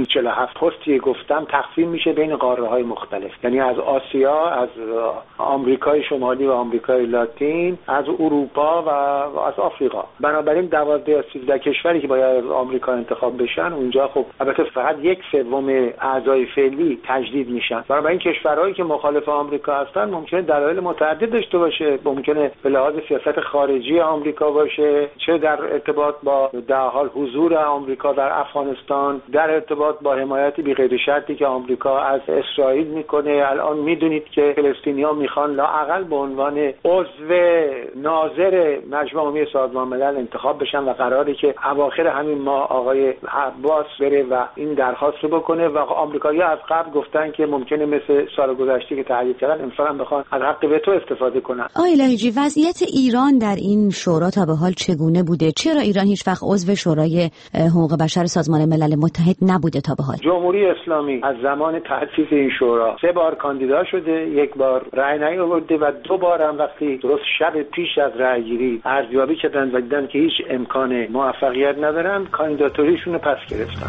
این 47 پستی گفتم تقسیم میشه بین قاره‌های مختلف، یعنی از آسیا، از آمریکای شمالی و آمریکای لاتین، از اروپا و از آفریقا. بنابراین 12 یا 13 کشوری که باید از آمریکا انتخاب بشن، اونجا خب البته فقط 1/3 اعضای فعلی تجدید میشن. بنابراین کشورهایی که مخالف آمریکا هستن ممکنه دلایل متعدد داشته باشه، ممکنه به لحاظ سیاست خارجی آمریکا باشه، چه در ارتباط با در حال حضور آمریکا در افغانستان، در ارتباط با حمایت بی غیر شرطی که آمریکا از اسرائیل میکنه. الان میدونید که فلسطینی‌ها میخوان لااقل به عنوان عضو ناظر مجمع عمومی سازمان ملل انتخاب بشن و قراره که اواخر همین ماه آقای عباس بره و این درخواست رو بکنه و آمریکایی‌ها از قبل گفتن که ممکنه مثل سال گذشته که تحریک کردن امسال هم بخوان از حق وتو استفاده کنن. آقای لاهیجی، وضعیت ایران در این شورا تا به حال چگونه بوده؟ چرا ایران هیچ وقت عضو شورای حقوق بشر سازمان ملل متحد نبوده تا به حال؟ جمهوری اسلامی از زمان تأسیس این شورا 3 بار کاندیدا شده، 1 بار رأی نیاورده و 2 بار هم وقتی درست شب پیش از رأیگیری ارزیابی کردن و دیدن که هیچ امکان موفقیت ندارن، کاندیداتوریشون رو پس گرفتن.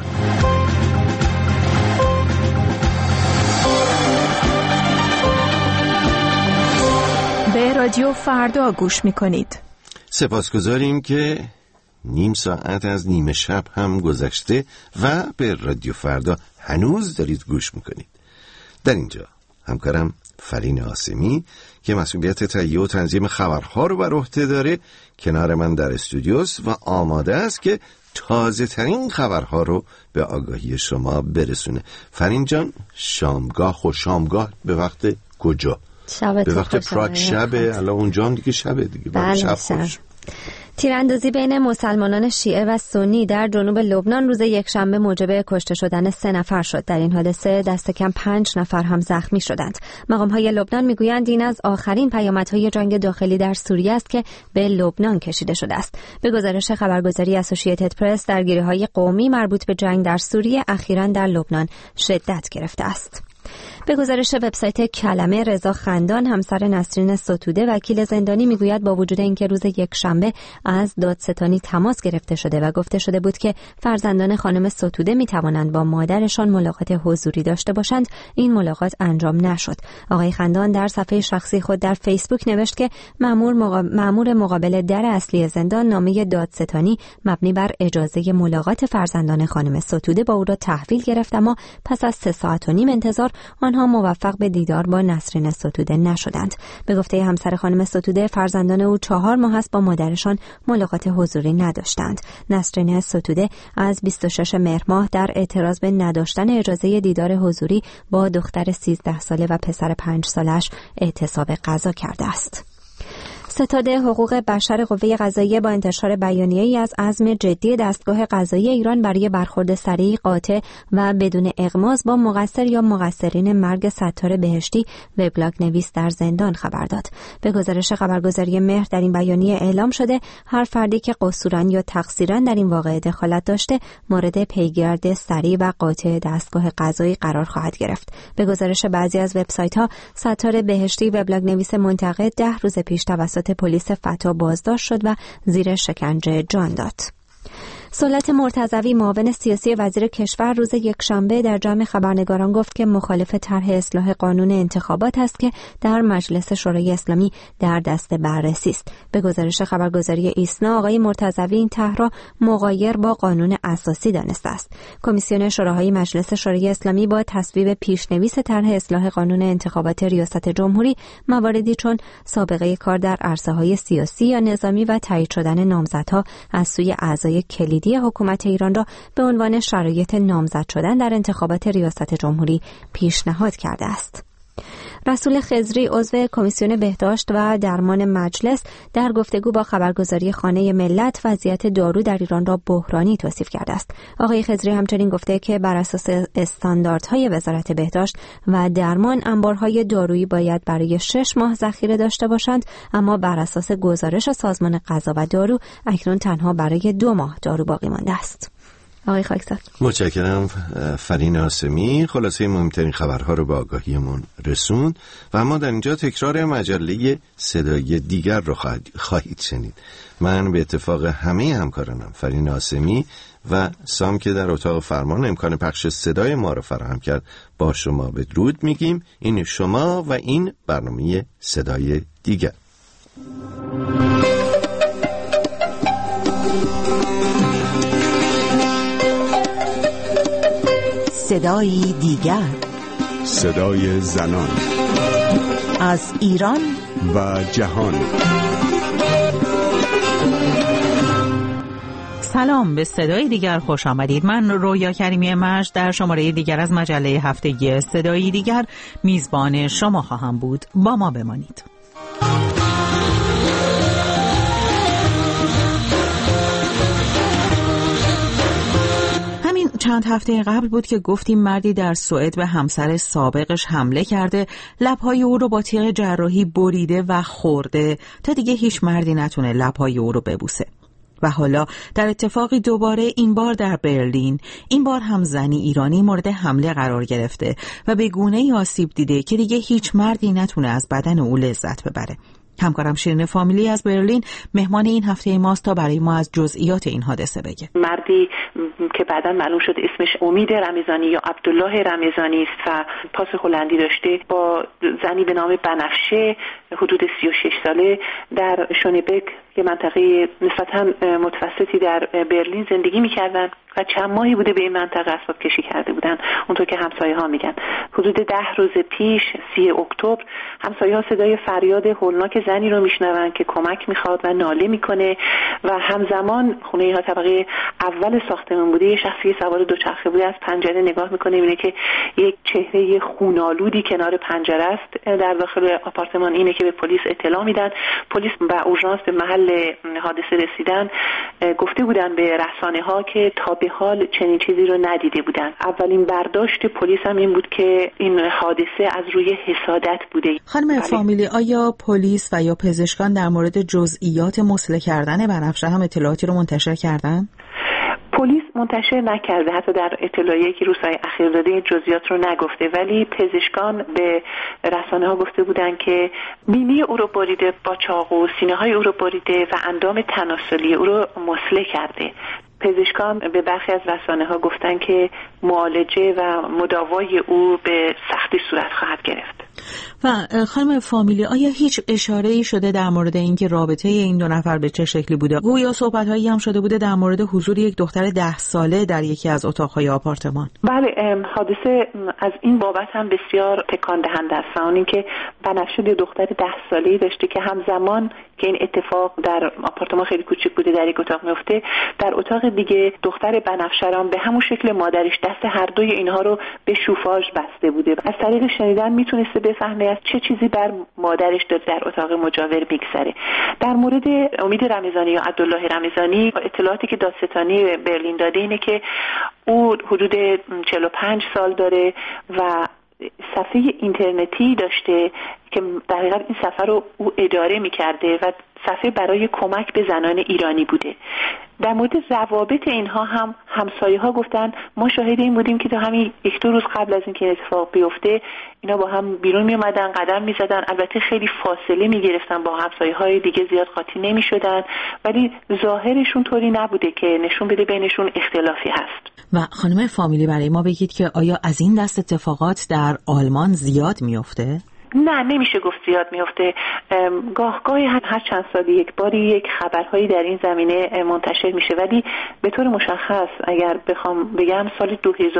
به رادیو فردا گوش میکنید. سپاسگزاریم که نیم ساعت از نیمه شب هم گذشته و به رادیو فردا هنوز دارید گوش میکنید. در اینجا همکارم فرین آسمی که مسئولیت تهیه و تنظیم خبرها رو بر عهده داره کنار من در استودیوست و آماده است که تازه ترین خبرها رو به آگاهی شما برسونه. فرین جان، شامگاه به وقت کجا؟ به وقت پراگ شبه، الان اونجا هم دیگه شبه دیگه. بله شب خوش. تیراندازی بین مسلمانان شیعه و سنی در جنوب لبنان روز یکشنبه موجب کشته شدن 3 نفر شد. در این حادثه دست کم 5 نفر هم زخمی شدند. مقام‌های لبنان میگویند این از آخرین پیامدهای جنگ داخلی در سوریه است که به لبنان کشیده شده است. به گزارش خبرگزاری اسوسییتد پرس، درگیری‌های قومی مربوط به جنگ در سوریه اخیراً در لبنان شدت گرفته است. به گزارش وبسایت کلمه، رضا خندان همسر نسرین ستوده وکیل زندانی میگوید با وجود اینکه روز یکشنبه از دادستانی تماس گرفته شده و گفته شده بود که فرزندان خانم ستوده میتوانند با مادرشان ملاقات حضوری داشته باشند، این ملاقات انجام نشد. آقای خندان در صفحه شخصی خود در فیسبوک نوشت که مأمور مقابل در اصلی زندان نامه دادستانی مبنی بر اجازه ملاقات فرزندان خانم ستوده با او را تحویل گرفت، اما پس از 3.5 ساعت انتظار آنها موفق به دیدار با نسرین ستوده نشدند. به گفته همسر خانم ستوده، فرزندان او 4 ماه است با مادرشان ملاقات حضوری نداشتند. نسرین ستوده از 26 مهر ماه در اعتراض به نداشتن اجازه دیدار حضوری با دختر 13 ساله و پسر 5 سالش اعتصاب غذا کرده است. ستاد حقوق بشر قوه قضاییه با انتشار بیانیه‌ای از عزم جدی دستگاه قضایی ایران برای برخورد سریع، قاطع و بدون اغماض با مقصر یا مقصرین مرگ ستار بهشتی وبلاگ نویس در زندان خبر داد. به گزارش خبرگزاری مهر در این بیانیه اعلام شده هر فردی که قصوراً یا تقصیراً در این واقعه دخالت داشته مورد پیگیری سریع و قاطع دستگاه قضایی قرار خواهد گرفت. به گزارش بعضی از وبسایت‌ها، ستار بهشتی وبلاگ نویس منتقد 10 روز پیش توسط پلیس فتا بازداشت شد و زیر شکنجه جان داد. سلطه مرتضوی معاون سیاسی وزیر کشور روز یکشنبه در جمع خبرنگاران گفت که مخالف طرح اصلاح قانون انتخابات است که در مجلس شورای اسلامی در دست بررسی است. به گزارش خبرگزاری ایسنا، آقای مرتضوی این طرح را مغایر با قانون اساسی دانسته است. کمیسیون شوراهای مجلس شورای اسلامی با تصویب پیشنویس طرح اصلاح قانون انتخابات ریاست جمهوری مواردی چون سابقه کار در عرصه‌های سیاسی یا نظامی و تایید شدن نامزدها از سوی اعضای کلیدی حکومت ایران را به عنوان شرایط نامزد شدن در انتخابات ریاست جمهوری پیشنهاد کرده است. رسول خضری عضو کمیسیون بهداشت و درمان مجلس در گفتگو با خبرگزاری خانه ملت وضعیت دارو در ایران را بحرانی توصیف کرده است. آقای خضری همچنین گفته که بر اساس استانداردهای وزارت بهداشت و درمان انبارهای دارویی باید برای 6 ماه ذخیره داشته باشند، اما بر اساس گزارش سازمان غذا و دارو اکنون تنها برای 2 ماه دارو باقی مانده است. آقای خاکساد. متشکرم فرین آسمی. خلاصه مهمترین خبرها رو به آگاهیمون رسوند و اما در اینجا تکرار مجله صدای دیگر رو خواهید شنید. من به اتفاق همه همکارانم فرین آسمی و سام که در اتاق فرمان امکان پخش صدای ما رو فراهم کرد با شما بدرود میگیم. این شما و این برنامه صدای دیگر. صدای دیگر، صدای زنان از ایران و جهان. سلام، به صدای دیگر خوش آمدید. من رویا کریمی مجد در شماره دیگر از مجله هفتگی صدای دیگر میزبان شما خواهم بود. با ما بمانید. چند هفته قبل بود که گفتیم مردی در سوئد به همسر سابقش حمله کرده، لبهای او رو با تیغ جراحی بریده و خورده تا دیگه هیچ مردی نتونه لبهای او رو ببوسه. و حالا در اتفاقی دوباره، این بار در برلین، این بار هم زنی ایرانی مورد حمله قرار گرفته و به گونه‌ای آسیب دیده که دیگه هیچ مردی نتونه از بدن او لذت ببره. همکارم شیرین فامیلی از برلین مهمان این هفته ماست تا برای ما از جزئیات این حادثه بگه. مردی که بعداً معلوم شد اسمش امید رمضانی یا عبدالله رمضانی است و پاس هلندی داشته، با زنی به نام بنفشه حدود 36 ساله در شونبک، یه منطقه نسبتاً متوسطی در برلین زندگی می‌کردن و چند ماهی بوده به این منطقه اسباب کشی کرده بودن. اونطور که همسایه‌ها میگن حدود 10 روز پیش 30 اکتبر همسایه‌ها صدای فریاد هولناک زنی رو میشنون که کمک میخواد و ناله میکنه و همزمان خونه ها طبقه اول ساختمان بوده. یه شخصی سوار دوچرخه بوده از پنجره نگاه میکنه، میبینه که یک چهره خونالودی کنار پنجره است در داخل آپارتمان. اینه که به پلیس اطلاع میدن. پلیس و اورژانس به محل حادثه رسیدن. گفته بودن به رسانه‌ها که تا به حال چنین چیزی رو ندیده بودن. اولین برداشت پلیس هم این بود که این حادثه از روی حسادت بوده. خانم فامیلی، آیا پلیس و یا پزشکان در مورد جزئیات مسئله کردن بنفشه هم اطلاعاتی رو منتشر کردن؟ پلیس منتشر نکرده، حتی در اطلاعیه‌ای که روزهای اخیر داده جزئیات رو نگفته، ولی پزشکان به رسانه‌ها گفته بودن که بینی او رو بریده با چاقو، سینه‌های او رو بریده و اندام تناسلی او رو مسله کرده. پزشکان به برخی از رسانه‌ها گفتن که معالجه و مداوای او به سختی صورت خواهد گرفت. و خانم فامیلی، آیا هیچ اشاره‌ای شده در مورد اینکه رابطه این دو نفر به چه شکلی بوده؟ گویا صحبت‌هایی هم شده بوده در مورد حضور یک دختر 10 ساله در یکی از اتاق‌های آپارتمان. بله، حادثه از این بابت هم بسیار تکان دهنده است. اون اینکه بنفشه دختر 10 ساله‌ای داشته که همزمان که این اتفاق در آپارتمان خیلی کوچیک بوده در یک اتاق میفته، در اتاق دیگه دختر بنفشه هم به همون شکل مادرش دست هر دوی اینها رو به شوفاژ بسته بوده. از طریق شنیدن میتونسته بفهمه از چه چیزی بر مادرش در اتاق مجاور میگذره. در مورد امید رمضانی یا عبدالله رمضانی، اطلاعاتی که دادستانی برلین داده اینه که او حدود 45 سال داره و صفحه اینترنتی داشته که در حقیقت این صفحه رو او اداره میکرده و صفحه برای کمک به زنان ایرانی بوده. در مورد روابط اینها هم همسایه‌ها گفتن ما شاهد این بودیم که تا همین 1-2 روز قبل از اینکه این اتفاق بیفته اینا با هم بیرون می اومدن، قدم می‌زدن. البته خیلی فاصله می‌گرفتن، با همسایه‌های دیگه زیاد قاطی نمی‌شدن، ولی ظاهرشون طوری نبوده که نشون بده بینشون اختلافی هست. و خانم فامیلی، برای ما بگید که آیا از این دست اتفاقات در آلمان زیاد میفته؟ نه، نمیشه گفت زیاد میفته. گاهی هر چند سال یک باری یک خبرهایی در این زمینه منتشر میشه، ولی به طور مشخص اگر بخوام بگم سال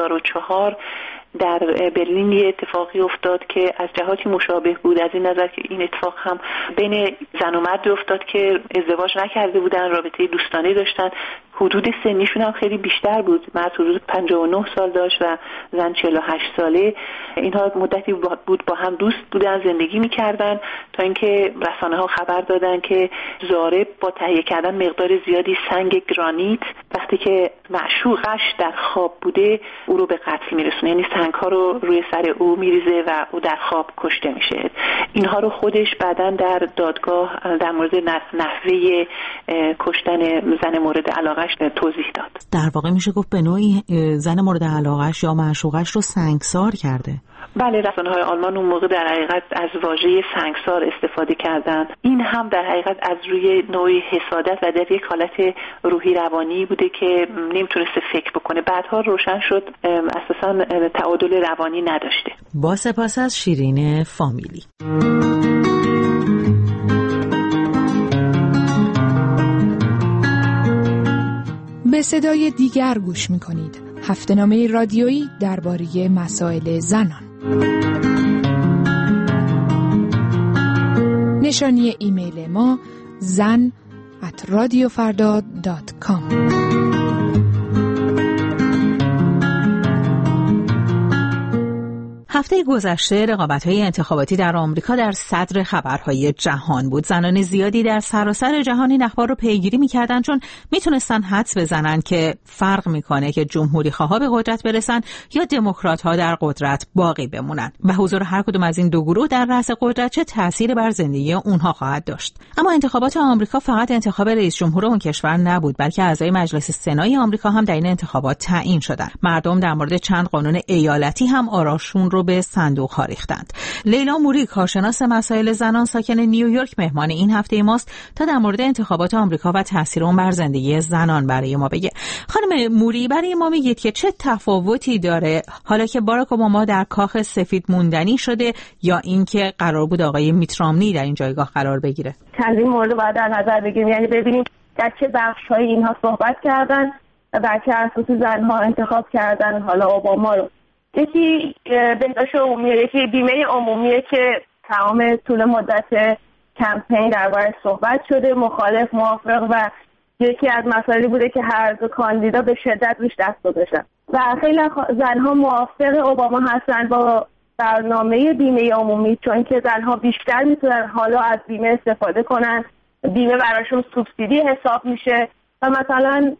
2004 در برلین یه اتفاقی افتاد که از جهاتی مشابه بود، از این نظر که این اتفاق هم بین زن و مرد افتاد که ازدواج نکرده بودن، رابطه دوستانه داشتن. حدود سنیشون هم خیلی بیشتر بود، مرد حدود 59 سال داشت و زن 48 ساله. اینها مدتی بود با هم دوست بودن، زندگی میکردن تا اینکه رسانه‌ها خبر دادن که ضارب با تهیه کردن مقدار زیادی سنگ گرانیت وقتی که معشوقش در خواب بوده او رو به قتل میرسونه، یعنی سنگ‌ها رو روی سر او میریزه و او در خواب کشته میشه. اینها رو خودش بعداً در دادگاه در مورد نحوه کشتن زن مورد علاقه علاقه‌اش توضیح داد. در واقع میشه گفت به نوعی زن مورد علاقه‌اش یا معشوقش رو سنگسار کرده. بله، رسانه‌های آلمان اون موقع در حقیقت از واژه سنگسار استفاده کردن. این هم در حقیقت از روی نوعی حسادت و در یک حالت روحی روانی بوده که نمیتونسته فکر بکنه. بعدها روشن شد اساساً تعادل روانی نداشته. با سپاس از شیرین فامیلی. به صدای دیگر گوش می‌کنید. هفته‌نامه رادیویی درباره مسائل زنان. نشانی ایمیل ما zan@radiofarda.com. هفته گذشته رقابت‌های انتخاباتی در آمریکا در صدر خبرهای جهان بود. زنان زیادی در سراسر جهان این اخبار رو پیگیری می‌کردن چون میتونستن حدس بزنن که فرق میکنه که جمهوری‌خواها به قدرت برسن یا دموکرات‌ها در قدرت باقی بمونن و حضور هر کدوم از این دو گروه در رأس قدرت چه تأثیری بر زندگی اونها خواهد داشت. اما انتخابات آمریکا فقط انتخاب رئیس جمهور اون کشور نبود، بلکه اعضای مجلس سنای آمریکا هم در این انتخابات تعیین شدند. مردم در مورد چند قانون ایالتی هم آراشون رو به صندوق ها ریختند. لیلا موری، کارشناس مسائل زنان ساکن نیویورک، مهمان این هفته ماست تا در مورد انتخابات آمریکا و تاثیر اون بر زندگی زنان برای ما بگه. خانم موری، برای ما میگید که چه تفاوتی داره حالا که باراک اوباما در کاخ سفید موندنی شده یا اینکه قرار بود آقای میت رامنی در این جایگاه قرار بگیره؟ چندین مورد باید در نظر بگیریم، یعنی ببینیم در چه بخش‌های اینها صحبت کردن و بر چه اساس زنها انتخاب کردن حالا اوباما رو. یکی بهداشت عمومیه، یکی بیمه عمومیه که تمام طول مدت کمپین درباره صحبت شده، مخالف موافق، و یکی از مسائلی بوده که هر دو کاندیدا به شدت روش دست گذاشتن و خیلی زنها موافق اوباما هستن با برنامه بیمه عمومی، چون که زنها بیشتر میتونن حالا از بیمه استفاده کنن، بیمه براشون سوبسیدی حساب میشه و مثلا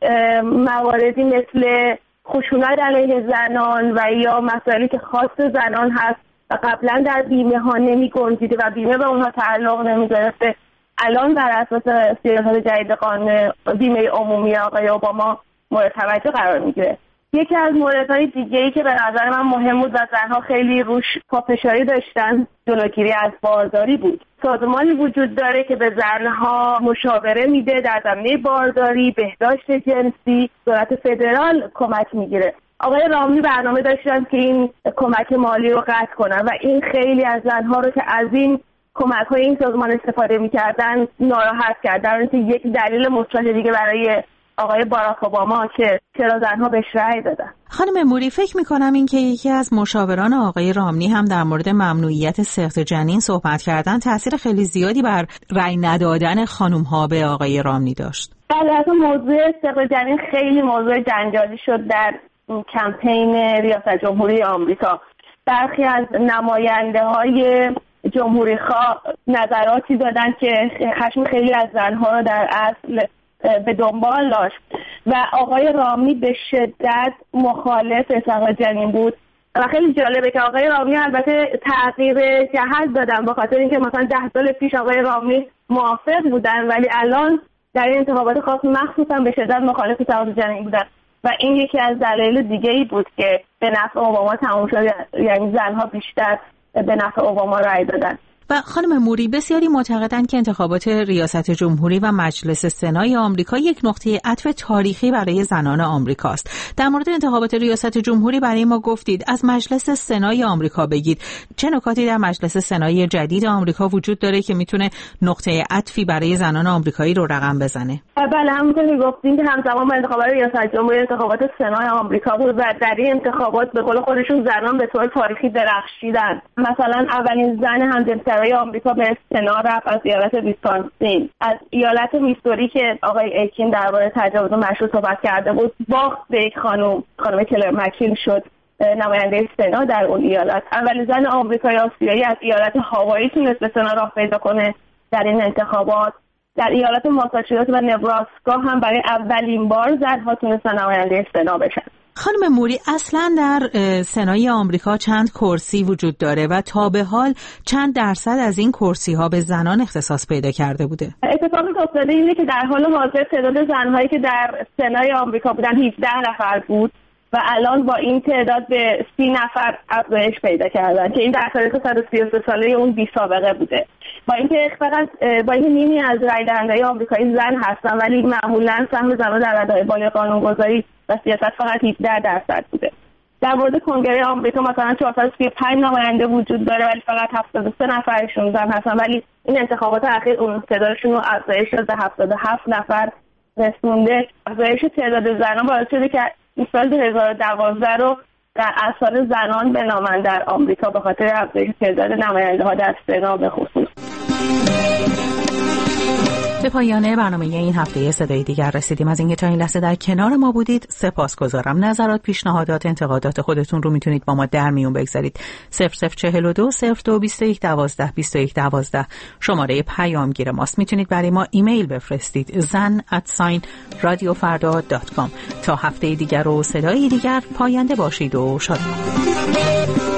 مواردی مثل خشونت علیه زنان و یا مسائلی که خاص زنان هست و قبلا در بیمه ها نمی گنجیده و بیمه به اونها تعلق نمی گرفته، الان بر اساس سیاست جدید قانون بیمه عمومی آقای اوباما مورد توجه قرار میگیره. یکی از موردهای دیگه‌ای که به نظر من مهم بود و زنها خیلی روش پافشاری داشتن جلوگیری از بارداری بود. سازمانی وجود داره که به زنها مشاوره میده در زمینه بارداری، بهداشت جنسی، دولت فدرال کمک میگیره. آقای رامنی برنامه داشتن که این کمک مالی رو قطع کنن و این خیلی از زنها رو که از این کمک‌های این سازمان استفاده می‌کردن ناراحت کرد. در حالی که یک دلیل مثبت دیگه برای آقای باراک اوباما که چرا زنها بهش رأی دادن. خانم موری، فکر میکنم این که یکی از مشاوران آقای رامنی هم در مورد ممنوعیت سقط جنین صحبت کردن تاثیر خیلی زیادی بر رأی ندادن خانم‌ها به آقای رامنی داشت. بله، اصلا موضوع سقط جنین خیلی موضوع جنجالی شد در کمپین ریاست جمهوری آمریکا. برخی از نماینده‌های جمهوری‌خواه نظراتی دادن که خشم خیلی از زنها رو در اصل به دنبال داشت و آقای رامنی به شدت مخالف سقط جنین بود و خیلی جالبه که آقای رامنی البته تغییر جهت دادن به خاطر اینکه مثلا 10 سال پیش آقای رامنی موافق بودن ولی الان در این انتخابات خاص مخصوصا به شدت مخالف سقط جنین بودن و این یکی از دلایل دیگه‌ای بود که به نفع اوباما تموم شد، یعنی زنها بیشتر به نفع اوباما رأی دادن. و خانم موری، بسیاری معتقدند که انتخابات ریاست جمهوری و مجلس سنای آمریکا یک نقطه عطف تاریخی برای زنان آمریکاست. در مورد انتخابات ریاست جمهوری برای ما گفتید، از مجلس سنای آمریکا بگید. چه نکاتی در مجلس سنای جدید آمریکا وجود داره که میتونه نقطه عطفی برای زنان آمریکایی رو رقم بزنه؟ بله، همونطور که گفتین که همزمان با انتخابات ریاست جمهوری انتخابات سنای آمریکا بود و در این انتخابات به قول خودشون زنان به طور تاریخی درخشیدن. مثلا اولین زن همجنسگرای آمریکا به سنا رفت از ایالت ویسکانسین. از ایالت میسوری که آقای ایکین درباره تجاوز مشروع صحبت کرده بود باخت به یک خانم کلر مکین شد نماینده سنا در اون ایالت. اولین زن آمریکایی آسیایی از ایالت هاوایی تونست به سنا راه پیدا کنه در این انتخابات. در ایالت ماساچوست و نبراسکا هم برای اولین بار زنها تونستن نماینده سنا بشن. خانم موری، اصلا در سنای آمریکا چند کرسی وجود داره و تا به حال چند درصد از این کرسی ها به زنان اختصاص پیدا کرده بوده؟ اتفاقی که افتاده اینه که در حال حاضر تعداد زنهایی که در سنای آمریکا بودن 18 نفر بود و الان با این تعداد به 30 نفر افزایش پیدا کردن که این در تاریخ 133 ساله اون بی سابقه بوده. با اینکه فقط با اینکه نیمی از رای دهندگان آمریکایی زن هستن، ولی معمولا سهم زنان در ادای بالای قانونگذاری و سیاست فقط 17% بوده. در مورد کنگره آمریکا مثلا 435 نماینده وجود داره ولی فقط 73 نفرشون زن هستن، ولی این انتخابات اخیر اون تعدادشون رو افزایش شده به 77 نفر رسونده. افزایش تعداد زنان باعث شده که این سال 2012 رو در اثر زنان بنامن در آمریکا به خاطر افزایش تعداد نماینده ها در سنا به خصوص. به پایان برنامه این هفته صدای دیگر رسیدیم. از اینکه تا این لحظه در کنار ما بودید سپاسگزارم. نظرات، پیشنهادات، انتقادات خودتون رو میتونید با ما در میون بگذارید. 0042 02 21 12 21 12 شماره پیامگیر ماست. میتونید برای ما ایمیل بفرستید zan@radiofarda.com. تا هفته دیگر و صدای دیگر پاینده باشید و شاد باشید.